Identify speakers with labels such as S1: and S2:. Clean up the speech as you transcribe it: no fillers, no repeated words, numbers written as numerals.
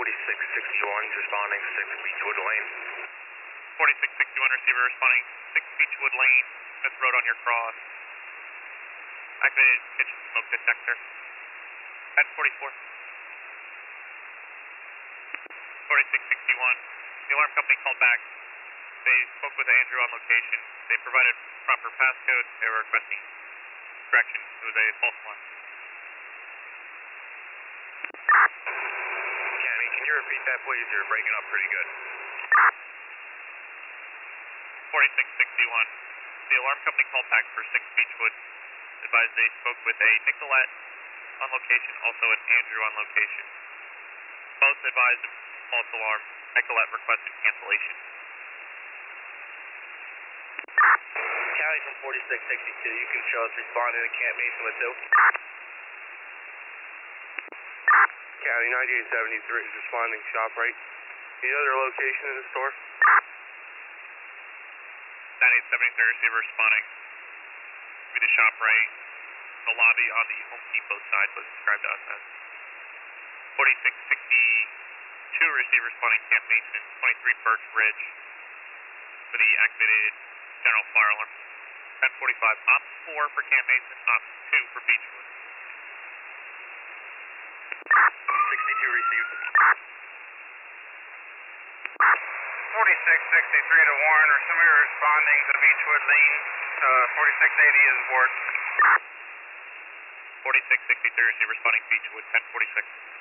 S1: 4661 responding 6 Beechwood Lane.
S2: 4661 receiver responding 6 Beechwood Lane, Smith Road on your cross. Activated kitchen smoke detector. 1044. 4661. The alarm company called back. They spoke with Andrew on location. They provided proper passcode. They were requesting correction. It was a false one.
S1: Cammy, can you repeat that, please? You're breaking up pretty good.
S2: 4661. The alarm company called back for 6 Beechwood. Advised they spoke with a Nicolette on location, also an Andrew on location. Both advised of false alarm. Nicolette requested cancellation.
S1: County from 4662, you can show us responding to Camp Mason with 2. County 9873 is responding ShopRite. Any other location in the store?
S2: 9873 receiver responding. Be the ShopRite. The lobby on the Home Depot side was described to us as. 4662 receiver responding Camp Mason, 23 Birch Ridge for the activated general fire alarm. 1045, Op 4 for Camp Mason, Op 2 for Beechwood.
S1: 62 received.
S3: 4663 to Warren, or somebody responding to Beechwood Lane, 4680 is aboard.
S2: 4663 receiver responding Beechwood, 1046.